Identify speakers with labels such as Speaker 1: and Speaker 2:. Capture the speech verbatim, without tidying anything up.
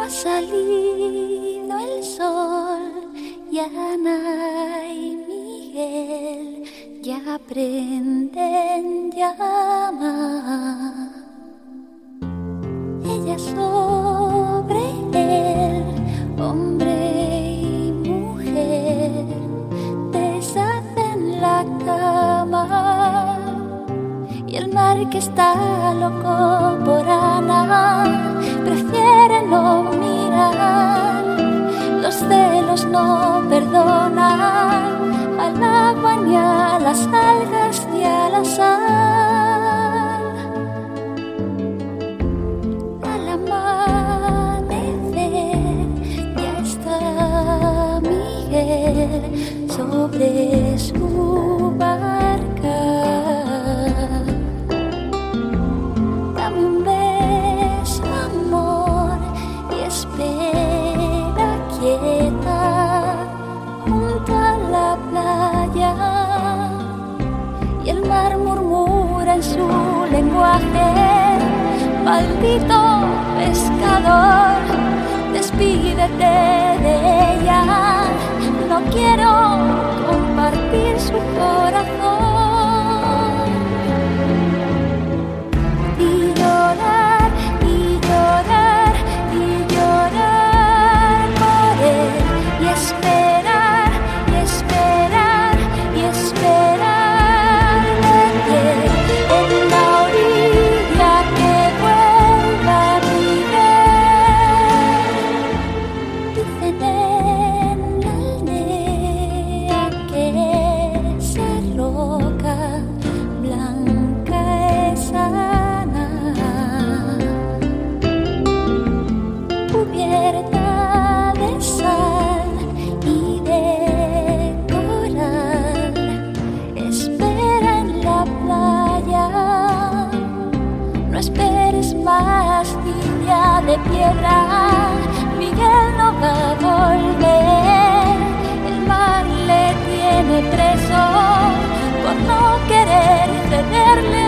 Speaker 1: Ha salido el sol y Ana y Miguel ya prenden llama. Ella sobre él, hombre y mujer, deshacen la cama. Y el mar, que está loco por Ana, prefiere no mirar. Los celos no perdonan al agua, ni a las algas, ni a la sal. Al amanecer ya está Miguel sobre su barca. Dame un beso, amor, y espera quieta junto a la playa. Y el mar murmura en su lenguaje: maldito pescador, despídete de ella. No quiero compartir su corazón. Y llorar, y llorar, y llorar por él. Y esperar, y esperar, y esperar de él en la orilla que vuelva a Miguel. Dicen en la aldea que esa roca blanca es Ana, cubierta de sal y de coral. Espera en la playa, no esperes más, niña de piedra. Miguel no va a volver, el mar le tiene preso por no querer cederle